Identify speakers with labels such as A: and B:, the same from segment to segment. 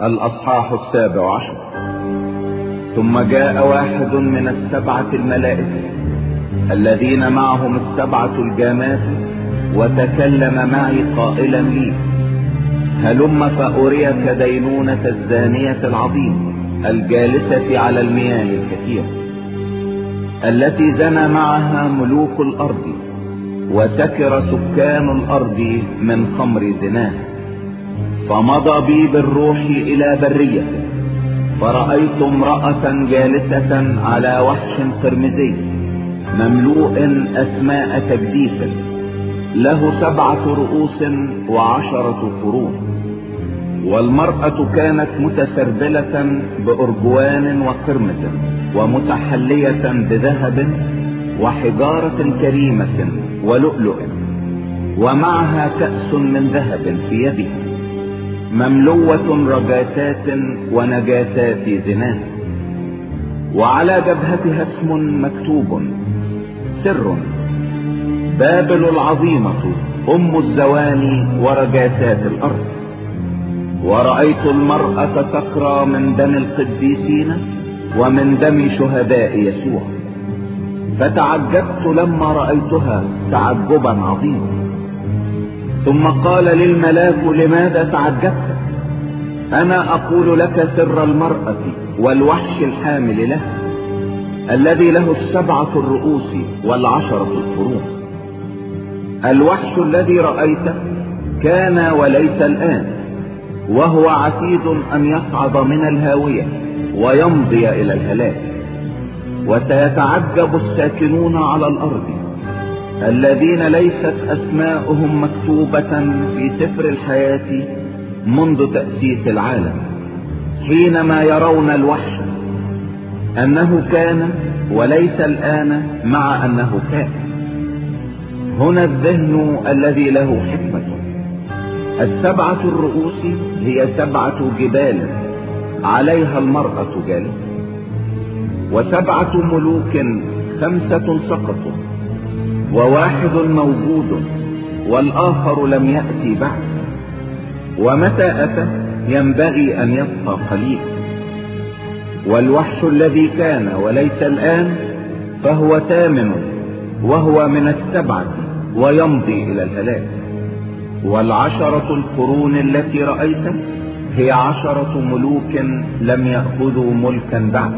A: الأصحاح 17. ثم جاء واحد من 7 الملائكة الذين معهم 7 الجامات وتكلم معي قائلا لي: هلم فأريك دينونة الزانية العظيمة الجالسة على المياه الكثيرة، التي زنى معها ملوك الأرض وسكر سكان الأرض من خمر زناها. فمضى بي بالروح إلى برية، فرأيت امرأة جالسة على وحش قرمزي مملوء أسماء تجديف، له 7 رؤوس و10 قرون. والمرأة كانت متسربلة بأرجوان وقرمز ومتحلية بذهب وحجارة كريمة ولؤلؤ، ومعها كأس من ذهب في يدها مملوة رجاسات ونجاسات زناها. وعلى جبهتها اسم مكتوب: سر، بابل العظيمة أم الزواني ورجاسات الأرض. ورأيت المرأة سكرى من دم القديسين ومن دم شهداء يسوع، فتعجبت لما رأيتها تعجبا عظيما. ثم قال للملاك: لماذا تعجبت؟ أنا أقول لك سر المرأة والوحش الحامل لها، الذي له 7 الرؤوس و10 القرون. الوحش الذي رأيته كان وليس الآن، وهو عتيد أن يصعد من الهاوية ويمضي إلى الهلاك. وسيتعجب الساكنون على الأرض الذين ليست أسماؤهم مكتوبة في سفر الحياة منذ تأسيس العالم، حينما يرون الوحش أنه كان وليس الآن مع أنه كان. هنا الذهن الذي له حكمة. 7 الرؤوس هي 7 جبال عليها المرأة جالسة، و7 ملوك 5 سقطوا، وواحد موجود والآخر لم يأتي بعد، ومتى أتى ينبغي أن يبقى قليلا. والوحش الذي كان وليس الآن فهو 8، وهو من 7 ويمضي إلى الهلاك. وال10 القرون التي رأيت هي 10 ملوك لم يأخذوا ملكا بعد،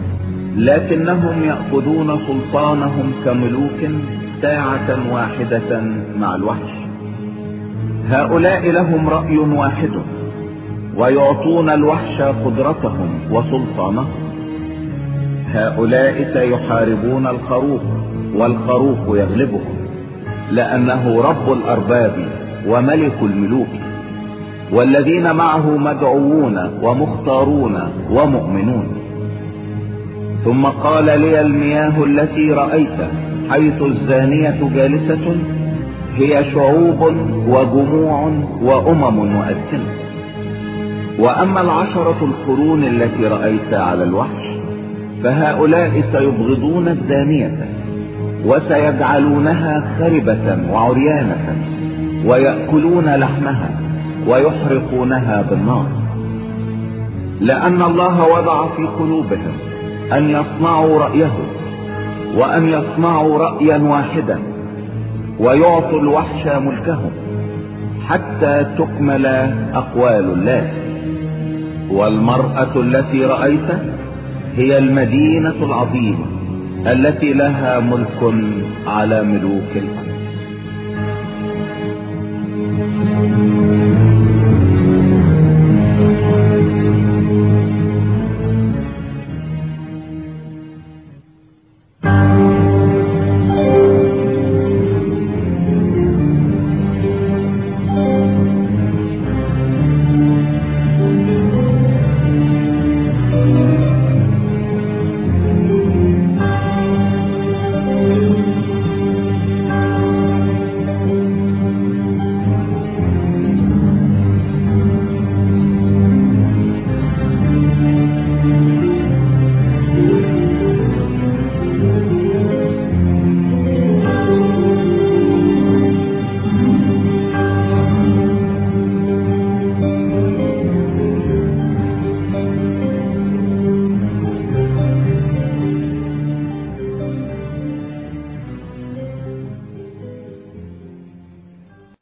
A: لكنهم يأخذون سلطانهم كملوك ساعة واحدة مع الوحش. هؤلاء لهم رأي واحد، ويعطون الوحش قدرتهم وسلطانهم. هؤلاء سيحاربون الخروف، والخروف يغلبهم، لأنه رب الأرباب وملك الملوك، والذين معه مدعوون ومختارون ومؤمنون. ثم قال لي: المياه التي رأيت حيث الزانية جالسة هي شعوب وجموع وأمم وألسنة. وأما 10 القرون التي رأيت على الوحش فهؤلاء سيبغضون الزانية وسيجعلونها خربة وعريانة، ويأكلون لحمها ويحرقونها بالنار، لأن الله وضع في قلوبهم أن يصنعوا رأيه، وأن يصنعوا رأيا واحدا، ويعطوا الوحش ملكهم حتى تكمل أقوال الله. والمرأة التي رأيت هي المدينة العظيمة التي لها ملك على ملوك الأرض.